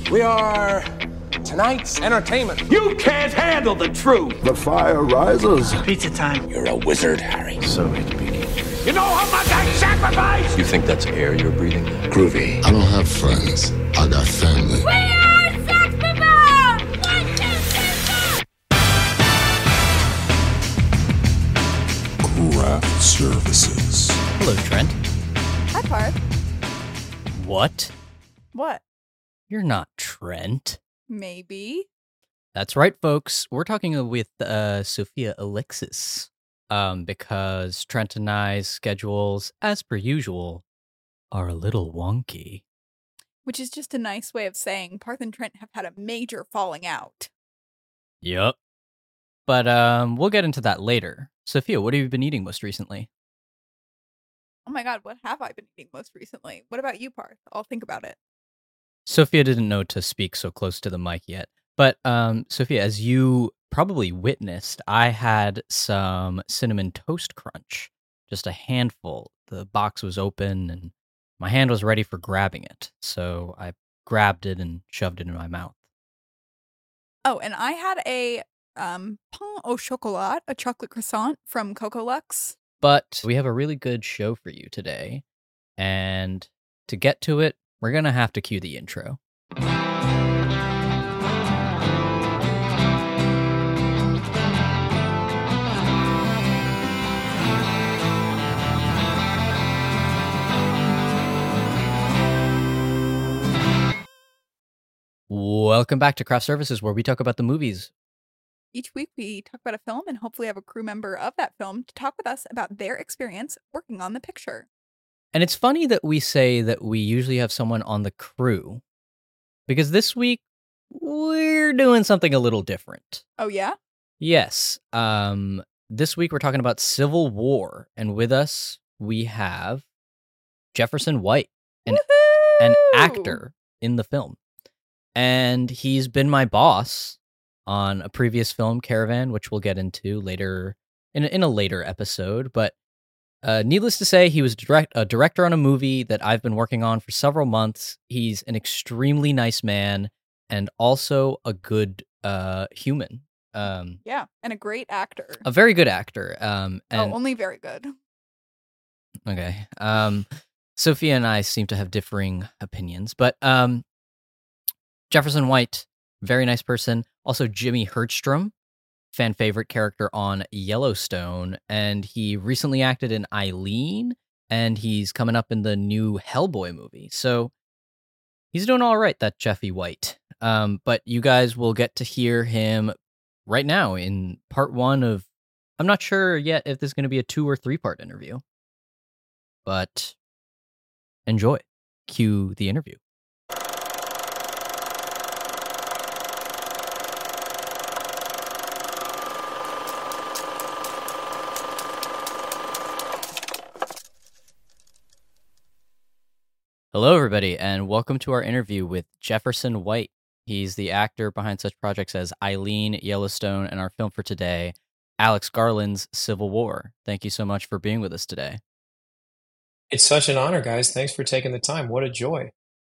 We are tonight's entertainment. You can't handle the truth. The fire rises. Pizza time. You're a wizard, Harry. So it begins. You know how much I sacrifice? You think that's air you're breathing? Groovy. I don't have friends. I got family. We are Sex People! 1, 2, 3, 4! Craft Services. Hello, Trent. Hi, Parth. What? What? You're not Trent. Maybe. That's right, folks. We're talking with Sophia Alexis because Trent and I's schedules, as per usual, are a little wonky. Which is just a nice way of saying Parth and Trent have had a major falling out. Yup. But we'll get into that later. Sophia, what have you been eating most recently? Oh my god, what have I been eating most recently? What about you, Parth? I'll think about it. Sophia didn't know to speak so close to the mic yet. But Sophia, as you probably witnessed, I had some Cinnamon Toast Crunch. Just a handful. The box was open and my hand was ready for grabbing it. So I grabbed it and shoved it in my mouth. Oh, and I had a pain au chocolat, a chocolate croissant from Coco Lux. But we have a really good show for you today. And to get to it, we're going to have to cue the intro. Welcome back to Craft Services, where we talk about the movies. Each week we talk about a film and hopefully have a crew member of that film to talk with us about their experience working on the picture. And it's funny that we say that we usually have someone on the crew, because this week we're doing something a little different. Oh, yeah? Yes. This week we're talking about Civil War, and with us we have Jefferson White, an actor in the film. And he's been my boss on a previous film, Caravan, which we'll get into later in a later episode. But needless to say, he was a director on a movie that I've been working on for several months. He's an extremely nice man and also a good human. Yeah, and a great actor. A very good actor. Only very good. Okay. Sophia and I seem to have differing opinions, but Jefferson White, very nice person. Also, Jimmy Hurtstrom, fan favorite character on Yellowstone, and he recently acted in Eileen, and he's coming up in the new Hellboy movie. So he's doing all right, that Jeffy White. But you guys will get to hear him right now in part one of. I'm not sure yet if this is going to be a 2 or 3 part interview, but enjoy. Cue the interview. Hello, everybody, and welcome to our interview with Jefferson White. He's the actor behind such projects as Eileen, Yellowstone, and our film for today, Alex Garland's Civil War. Thank you so much for being with us today. It's such an honor, guys. Thanks for taking the time. What a joy.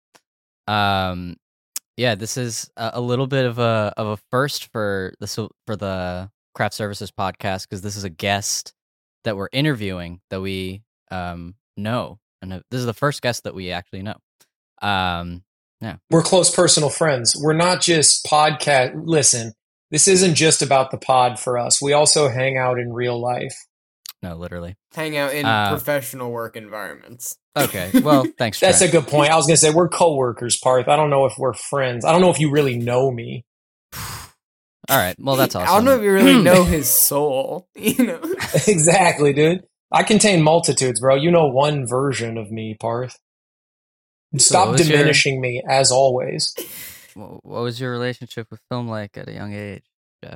Yeah, this is a little bit of a first for the Craft Services podcast, because this is a guest that we're interviewing that we know. And this is the first guest that we actually know. Yeah. We're close personal friends. We're not just podcast. Listen, this isn't just about the pod for us. We also hang out in real life. No, literally. Hang out in professional work environments. Okay. Well, thanks, Trent. That's a good point. I was going to say, we're coworkers, Parth. I don't know if we're friends. I don't know if you really know me. All right. Well, that's awesome. I don't know if you really know his soul. You know? Exactly, dude. I contain multitudes, bro. You know one version of me, Parth. Stop diminishing me, as always. What was your relationship with film like at a young age, Jeff?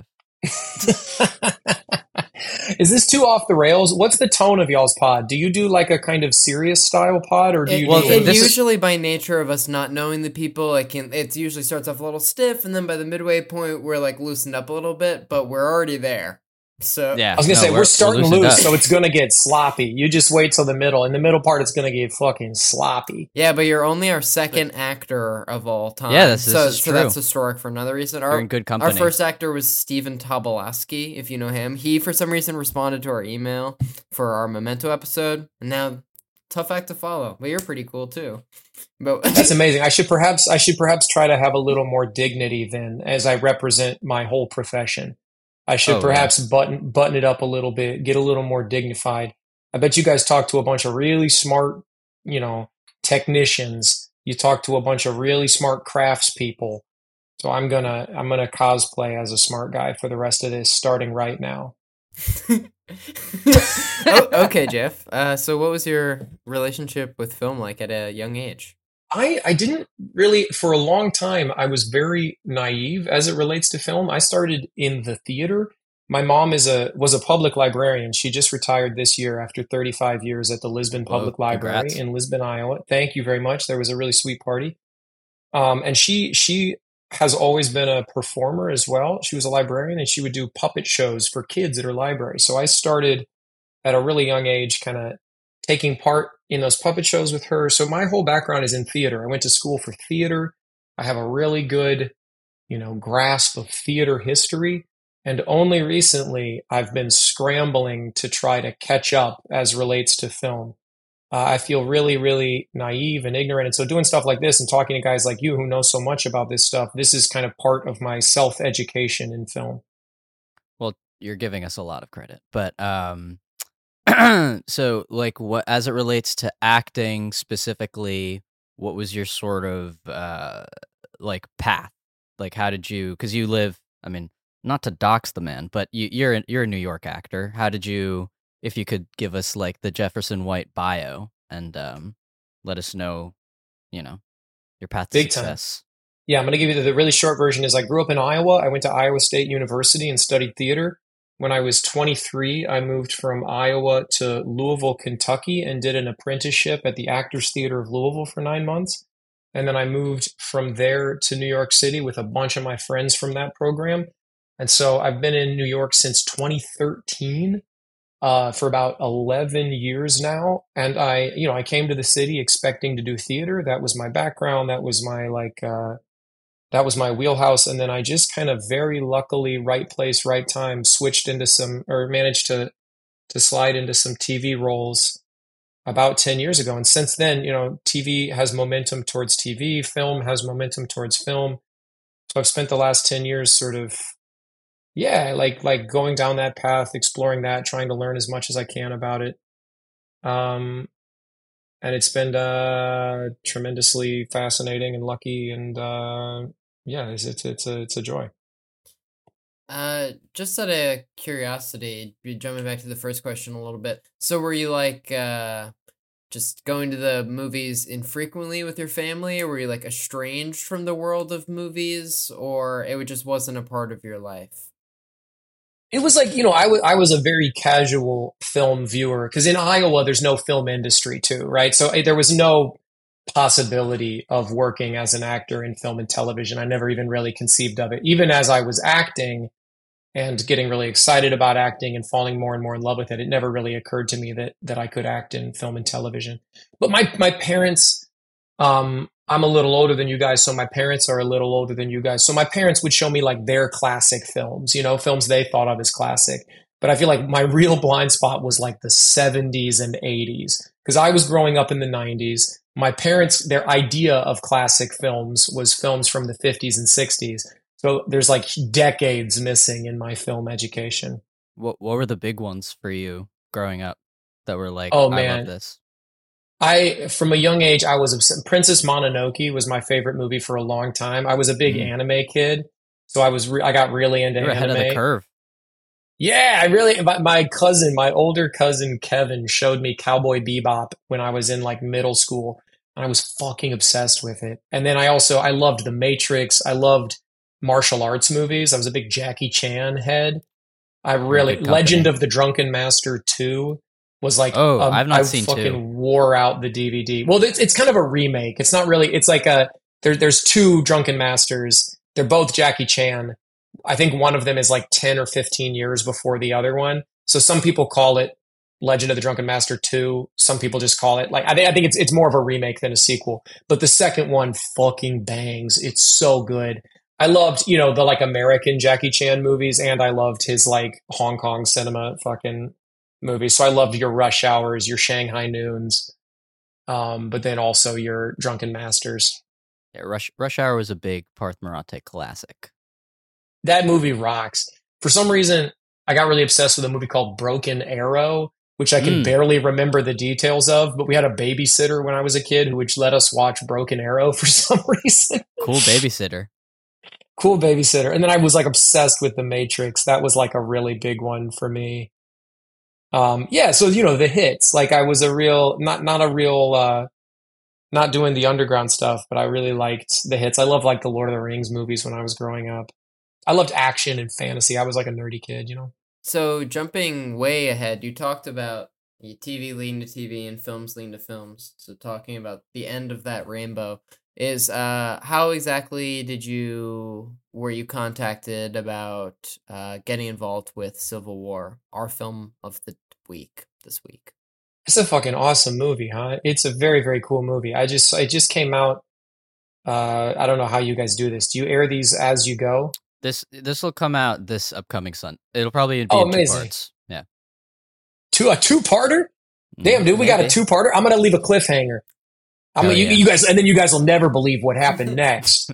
Is this too off the rails? What's the tone of y'all's pod? Do you do like a kind of serious style pod, or do you? Usually, by nature of us not knowing the people, it usually starts off a little stiff, and then by the midway point, we're like loosened up a little bit, but we're already there. So Yeah, I was gonna say we're starting loosened loose, up. so it's gonna get sloppy. You just wait till the middle. In the middle part, it's gonna get fucking sloppy. yeah, but you're only our second actor of all time. Yeah, this so is so that's true. historic for another reason. You're in good company. Our first actor was Stephen Tobolowsky, if you know him. He, for some reason, responded to our email for our Memento episode, and now tough act to follow. But you're pretty cool too. But That's amazing. I should perhaps try to have a little more dignity then, as I represent my whole profession. I should perhaps button it up a little bit, get a little more dignified. I bet you guys talk to a bunch of really smart, technicians. You talk to a bunch of really smart craftspeople. So I'm gonna cosplay as a smart guy for the rest of this, starting right now. Okay, Jeff. So what was your relationship with film like at a young age? I didn't really, for a long time, I was very naive as it relates to film. I started in the theater. My mom was a public librarian. She just retired this year after 35 years at the Lisbon Public Library congrats. in Lisbon, Iowa. Thank you very much. There was a really sweet party. And she has always been a performer as well. She was a librarian and she would do puppet shows for kids at her library. So I started at a really young age kind of taking part in those puppet shows with her. So my whole background is in theater. I went to school for theater. I have a really good, grasp of theater history. And only recently I've been scrambling to try to catch up as relates to film. I feel really, really naive and ignorant. And so doing stuff like this and talking to guys like you who know so much about this stuff, this is kind of part of my self-education in film. Well, you're giving us a lot of credit, but so like what as it relates to acting specifically, what was your sort of like path? Like how did you, because you live, I mean, not to dox the man, but you're a New York actor. How did you, if you could give us like the Jefferson White bio and let us know, your path to Big time. success. Yeah, I'm going to give you the really short version is I grew up in Iowa. I went to Iowa State University and studied theater. When I was 23, I moved from Iowa to Louisville, Kentucky, and did an apprenticeship at the Actors Theater of Louisville for 9 months. And then I moved from there to New York City with a bunch of my friends from that program. And so I've been in New York since 2013 for about 11 years now. And I came to the city expecting to do theater. That was my background. That was my that was my wheelhouse. And then I just kind of very luckily, right place, right time, managed to slide into some TV roles about 10 years ago. And since then, TV has momentum towards TV, film has momentum towards film. So I've spent the last 10 years sort of, like going down that path, exploring that, trying to learn as much as I can about it. And it's been tremendously fascinating and lucky, and it's a joy. Just out of curiosity, jumping back to the first question a little bit. So were you like just going to the movies infrequently with your family, or were you like estranged from the world of movies, or it just wasn't a part of your life? It was like, I was a very casual film viewer because in Iowa, there's no film industry too, right? So there was no possibility of working as an actor in film and television. I never even really conceived of it. Even as I was acting and getting really excited about acting and falling more and more in love with it, it never really occurred to me that I could act in film and television. But my parents, I'm a little older than you guys, so my parents are a little older than you guys. So my parents would show me like their classic films, films they thought of as classic. But I feel like my real blind spot was like the 70s and 80s because I was growing up in the 90s. My parents, their idea of classic films was films from the 50s and 60s. So there's like decades missing in my film education. What were the big ones for you growing up that were like, oh, I man. love this? From a young age, I was obsessed. Princess Mononoke was my favorite movie for a long time. I was a big anime kid, so I got really into You're anime. ahead of the curve. Yeah, my older cousin Kevin showed me Cowboy Bebop when I was in like middle school, and I was fucking obsessed with it. And then I loved The Matrix. I loved martial arts movies. I was a big Jackie Chan head. Legend of the Drunken Master 2 was like, I've not seen fucking 2. Wore out the DVD. Well, it's kind of a remake. It's not really, it's like there's two Drunken Masters. They're both Jackie Chan. I think one of them is like 10 or 15 years before the other one. So some people call it Legend of the Drunken Master 2. Some people just call it like, I think it's more of a remake than a sequel. But the second one fucking bangs. It's so good. I loved, the like American Jackie Chan movies, and I loved his like Hong Kong cinema fucking movies. So I loved your Rush Hours, your Shanghai Noons, but then also your Drunken Masters. Yeah, Rush Hour was a big Parth Marate classic. That movie rocks. For some reason, I got really obsessed with a movie called Broken Arrow, which I can barely remember the details of, but we had a babysitter when I was a kid who would let us watch Broken Arrow for some reason. Cool babysitter. Cool babysitter. And then I was like obsessed with The Matrix. That was like a really big one for me. So the hits. Like I was not doing the underground stuff, but I really liked the hits. I loved like the Lord of the Rings movies when I was growing up. I loved action and fantasy. I was like a nerdy kid, So jumping way ahead, you talked about TV leading to TV and films leading to films. So talking about the end of that rainbow is how exactly were you contacted about getting involved with Civil War, our film of the week this week? It's a fucking awesome movie, huh? It's a very, very cool movie. It just came out. I don't know how you guys do this. Do you air these as you go? This will come out this upcoming Sunday. It'll probably be in 2 parts. Yeah. A two-parter? Damn, dude, we got a two-parter. I'm gonna leave a cliffhanger. You guys, and then you guys will never believe what happened next.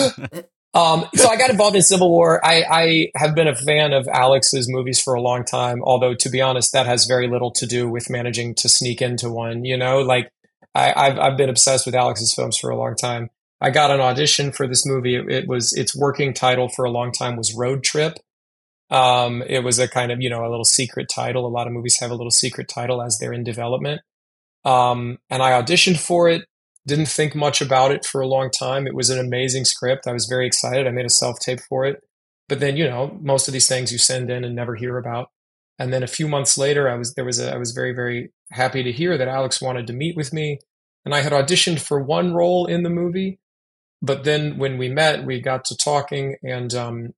So I got involved in Civil War. I have been a fan of Alex's movies for a long time, although to be honest, that has very little to do with managing to sneak into one. Like I've been obsessed with Alex's films for a long time. I got an audition for this movie. Its working title for a long time was Road Trip. It was a kind of, a little secret title. A lot of movies have a little secret title as they're in development. And I auditioned for it. Didn't think much about it for a long time. It was an amazing script. I was very excited. I made a self-tape for it. But then, most of these things you send in and never hear about. And then a few months later, I was very, very happy to hear that Alex wanted to meet with me. And I had auditioned for one role in the movie. But then when we met, we got to talking, and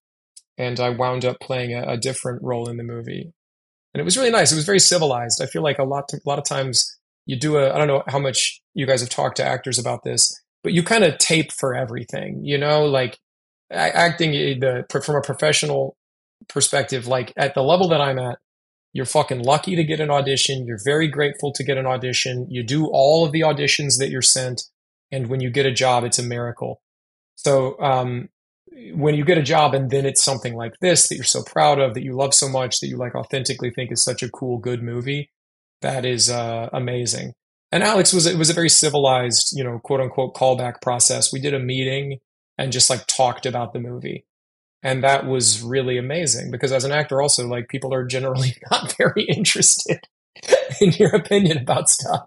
I wound up playing a different role in the movie. And it was really nice. It was very civilized. I feel like a lot of times you do I don't know how much you guys have talked to actors about this, but you kind of tape for everything, like acting from a professional perspective, like at the level that I'm at, you're fucking lucky to get an audition. You're very grateful to get an audition. You do all of the auditions that you're sent. And when you get a job, it's a miracle. So when you get a job and then it's something like this that you're so proud of, that you love so much, that you like authentically think is such a cool, good movie, that is amazing. And Alex it was a very civilized, quote unquote callback process. We did a meeting and just like talked about the movie. And that was really amazing because as an actor also, like people are generally not very interested in your opinion about stuff,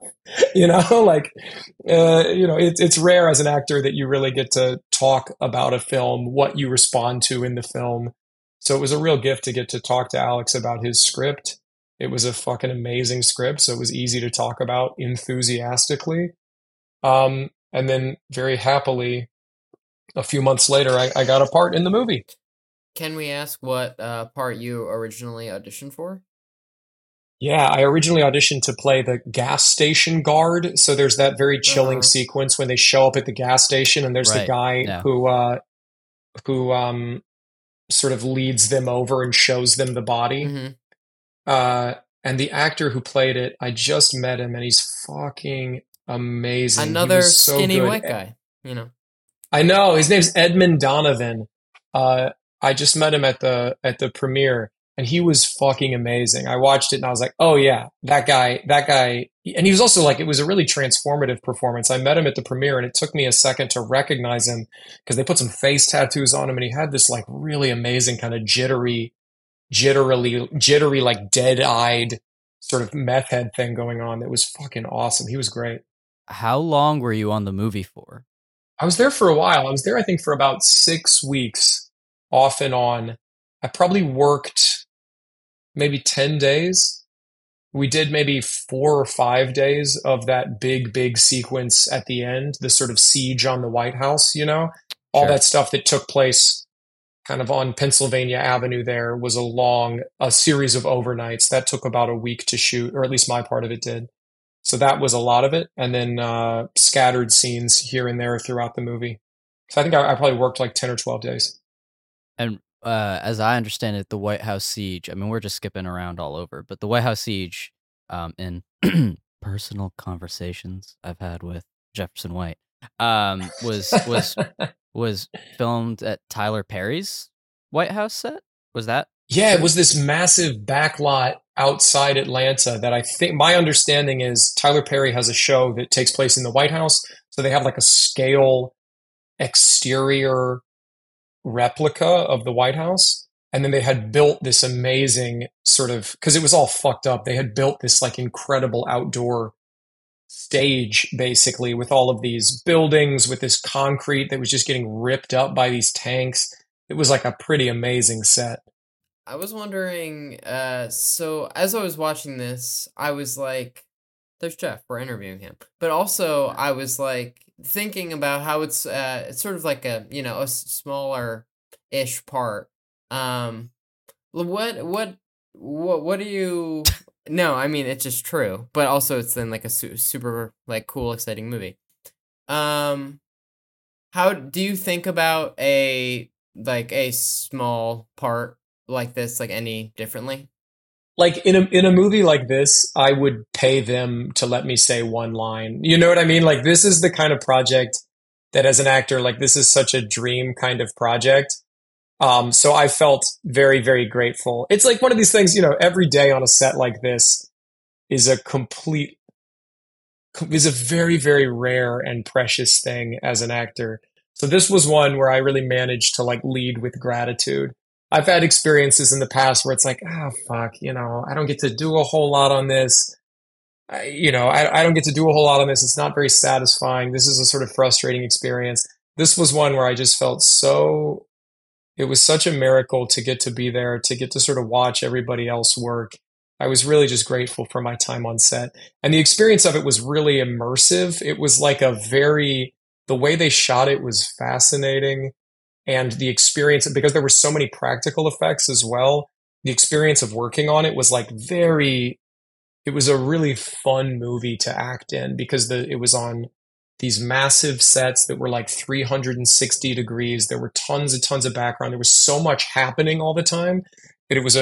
it's rare as an actor that you really get to talk about a film, what you respond to in the film. So it was a real gift to get to talk to Alex about his script. It was a fucking amazing script, so it was easy to talk about enthusiastically. And then very happily, a few months later, I got a part in the movie. Can we ask what part you originally auditioned for? Yeah, I originally auditioned to play the gas station guard. So there's that very chilling sequence when they show up at the gas station, and there's the guy who sort of leads them over and shows them the body. Mm-hmm. And the actor who played it, I just met him, and he's fucking amazing. Another skinny white guy, I know, his name's Edmund Donovan. I just met him at the premiere, and he was fucking amazing. I watched it and I was like, oh yeah, that guy. And he was also like, it was a really transformative performance. I met him at the premiere and it took me a second to recognize him because they put some face tattoos on him, and he had this like really amazing kind of jittery, like dead-eyed sort of meth head thing going on that was fucking awesome. He was great. How long were you on the movie for? I was there for a while. I was there, I think, for about 6 weeks, off and on. I probably worked maybe 10 days. We did maybe 4 or 5 days of that big sequence at the end, the sort of siege on the White House, all Sure. that stuff that took place kind of on Pennsylvania Avenue there was a series of overnights that took about a week to shoot, or at least my part of it did. So that was a lot of it. And then scattered scenes here and there throughout the movie. So I think I probably worked like 10 or 12 days. And as I understand it, the White House siege, I mean, we're just skipping around all over, but the White House siege, in personal conversations I've had with Jefferson White, was filmed at Tyler Perry's White House set. Was that? Yeah, it was this massive backlot outside Atlanta that I think my understanding is Tyler Perry has a show that takes place in the White House. So they have like a scale exterior replica of the White House. And then they had built this amazing sort of, because it was all fucked up. They had built this like incredible outdoor stage basically with all of these buildings, with this concrete that was just getting ripped up by these tanks. It was like a pretty amazing set. I was wondering, so as I was watching this, I was like, there's Jeff, we're interviewing him. But also I was like thinking about how it's sort of like a, you know, a smaller-ish part. What do you, no, I mean, it's just true, but also it's then like a super like cool, exciting movie. How do you think about a small part like this, like any differently? Like in a movie like this, I would pay them to let me say one line. You know what I mean? Like this is the kind of project that as an actor, like this is such a dream kind of project. So I felt very, very grateful. It's like one of these things, you know, every day on a set like this is a very, very rare and precious thing as an actor. So this was one where I really managed to like lead with gratitude. I've had experiences in the past where it's like, fuck, you know, I don't get to do a whole lot on this. I don't get to do a whole lot on this. It's not very satisfying. This is a sort of frustrating experience. This was one where I just felt it was such a miracle to get to be there, to get to sort of watch everybody else work. I was really just grateful for my time on set. And the experience of it was really immersive. It was like the way they shot it was fascinating. And the experience, because there were so many practical effects as well, the experience of working on it was like it was a really fun movie to act in because it was on these massive sets that were like 360 degrees. There were tons of background. There was so much happening all the time that it was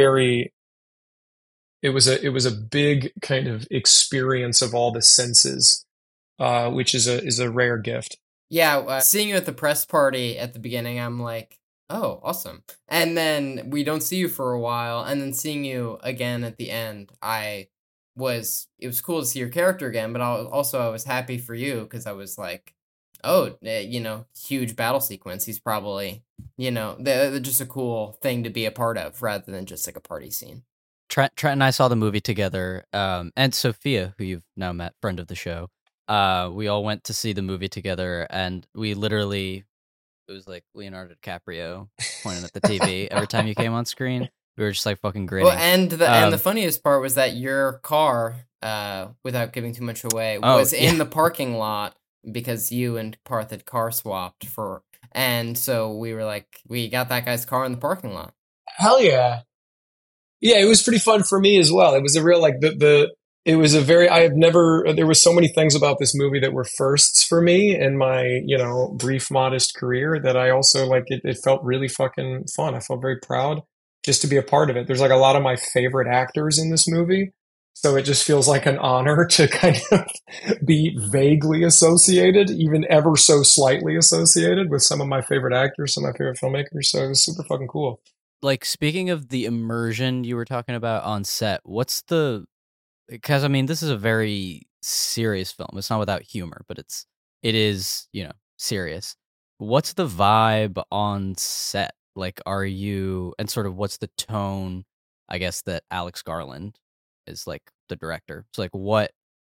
it was a big kind of experience of all the senses, which is a rare gift. Yeah, seeing you at the press party at the beginning, I'm like, oh, awesome. And then we don't see you for a while, and then seeing you again at the end, it was cool to see your character again, but I was happy for you because I was like, oh, you know, huge battle sequence. He's probably, you know, they're just a cool thing to be a part of rather than just like a party scene. Trent and I saw the movie together, and Sophia, who you've now met, friend of the show. We all went to see the movie together, and we literally, it was like Leonardo DiCaprio pointing at the TV every time you came on screen. We were just like fucking grinning. Well, and the funniest part was that your car, without giving too much away, was in the parking lot because you and Parth had car swapped and so we were like, we got that guy's car in the parking lot. Hell yeah. Yeah, it was pretty fun for me as well. It was a real like it was there were so many things about this movie that were firsts for me in my, you know, brief, modest career that I also like, it felt really fucking fun. I felt very proud just to be a part of it. There's like a lot of my favorite actors in this movie. So it just feels like an honor to kind of be vaguely associated, even ever so slightly associated with some of my favorite actors, some of my favorite filmmakers. So it was super fucking cool. Like, speaking of the immersion you were talking about on set, because I mean, this is a very serious film. It's not without humor, but it is, you know, serious. What's the vibe on set? Like, and sort of what's the tone, I guess, that Alex Garland is like the director. So like, what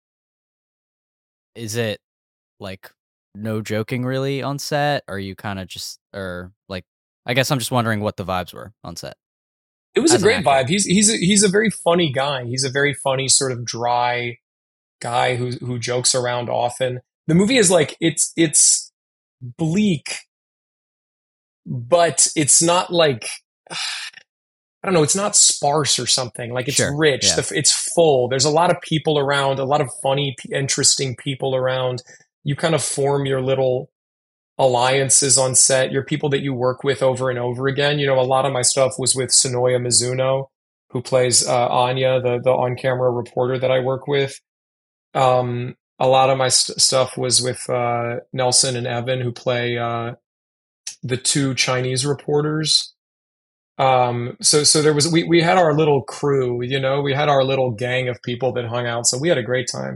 is it like? No joking really on set? Are you kind of just, or like, I guess I'm just wondering what the vibes were on set. It was a great vibe. He's a very funny guy. He's a very funny, sort of dry guy who jokes around often. The movie is like, it's bleak but it's not like, I don't know, it's not sparse or something. Like it's Sure, rich, yeah. it's full. There's a lot of people around, a lot of funny, interesting people around. You kind of form your little alliances on set, your people that you work with over and over again. You know, a lot of my stuff was with Sonoya Mizuno, who plays Anya, the on-camera reporter that I work with. A lot of my stuff was with Nelson and Evan, who play the two Chinese reporters. So there was we had our little crew, you know, we had our little gang of people that hung out, so we had a great time.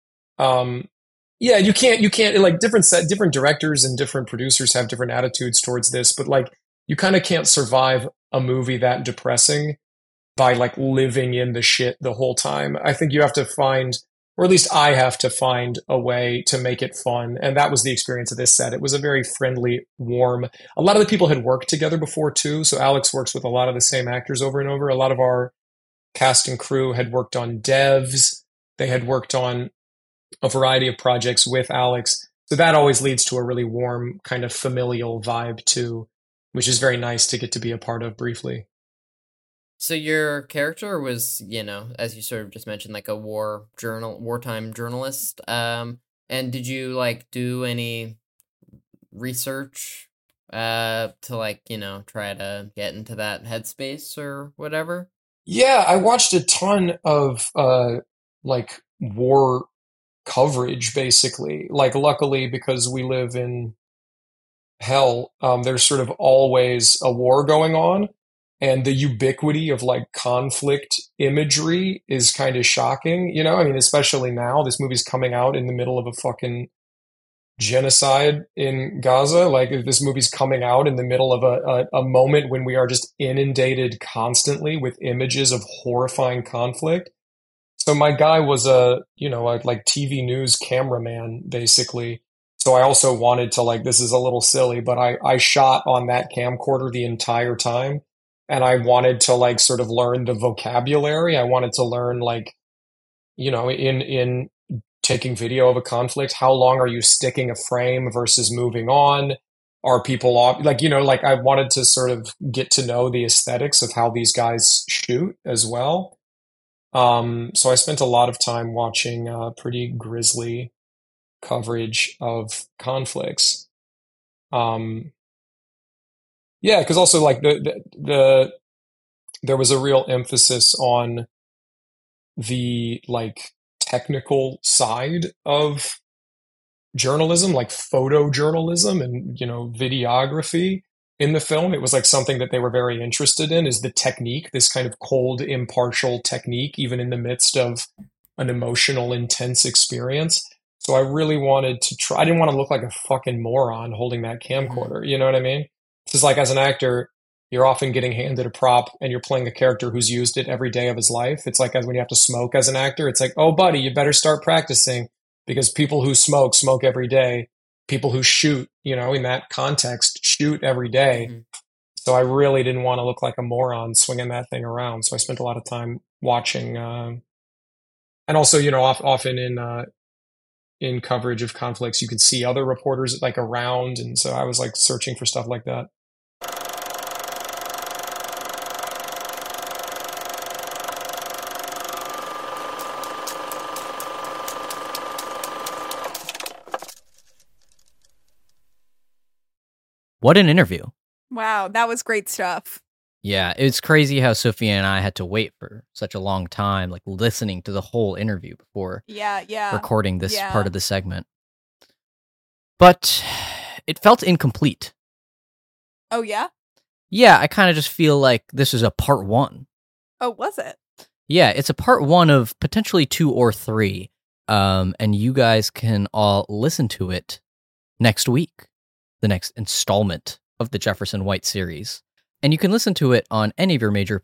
Yeah, you can't like different directors and different producers have different attitudes towards this, but like you kind of can't survive a movie that depressing by like living in the shit the whole time. I think you have to find, or at least I have to find a way to make it fun. And that was the experience of this set. It was a very friendly, warm, a lot of the people had worked together before too. So Alex works with a lot of the same actors over and over. A lot of our cast and crew had worked on devs. They had worked on a variety of projects with Alex. So that always leads to a really warm kind of familial vibe too, which is very nice to get to be a part of briefly. So your character was, you know, as you sort of just mentioned, like a wartime journalist. And did you like do any research to like, you know, try to get into that headspace or whatever? Yeah, I watched a ton of like war coverage basically. Like luckily because we live in hell, there's sort of always a war going on. And the ubiquity of like conflict imagery is kind of shocking, you know? I mean, especially now, this movie's coming out in the middle of a fucking genocide in Gaza. Like this movie's coming out in the middle of a moment when we are just inundated constantly with images of horrifying conflict. So my guy was a like TV news cameraman, basically. So I also wanted to like, this is a little silly, but I shot on that camcorder the entire time. And I wanted to like sort of learn the vocabulary. I wanted to learn like, you know, in taking video of a conflict, how long are you sticking a frame versus moving on? Are people off? Like, you know, like I wanted to sort of get to know the aesthetics of how these guys shoot as well. So I spent a lot of time watching pretty grisly coverage of conflicts. Yeah, because also like there was a real emphasis on the like technical side of journalism, like photojournalism and, you know, videography in the film. It was like something that they were very interested in, is the technique, this kind of cold, impartial technique, even in the midst of an emotional, intense experience. So I really wanted to try, I didn't want to look like a fucking moron holding that camcorder, you know what I mean? It's like as an actor, you're often getting handed a prop and you're playing a character who's used it every day of his life. It's like as when you have to smoke as an actor, it's like, oh, buddy, you better start practicing, because people who smoke every day. People who shoot, you know, in that context, shoot every day. Mm-hmm. So I really didn't want to look like a moron swinging that thing around. So I spent a lot of time watching, and also, you know, often in coverage of conflicts, you can see other reporters like around, and so I was like searching for stuff like that. What an interview. Wow, that was great stuff. Yeah, it's crazy how Sophia and I had to wait for such a long time, like listening to the whole interview before recording this part of the segment. But it felt incomplete. Oh, yeah? Yeah, I kind of just feel like this is a part one. Oh, was it? Yeah, it's a part one of potentially 2 or 3. And you guys can all listen to it next week, the next installment of the Jefferson White series. And you can listen to it on any of your major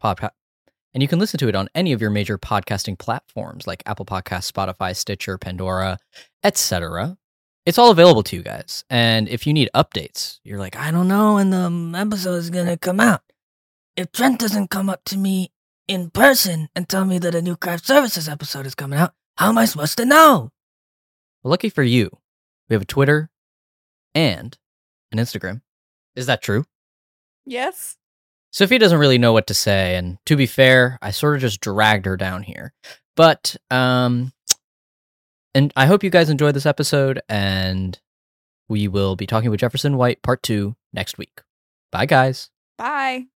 podcasting platforms like Apple Podcasts, Spotify, Stitcher, Pandora, etc. It's all available to you guys. And if you need updates, you're like, I don't know when the episode is going to come out. If Trent doesn't come up to me in person and tell me that a new craft services episode is coming out, how am I supposed to know? Well, lucky for you, we have a Twitter and an Instagram. Is that true? Yes. Sophie doesn't really know what to say, and to be fair, I sort of just dragged her down here. But, and I hope you guys enjoyed this episode, and we will be talking with Jefferson White Part 2 next week. Bye, guys. Bye.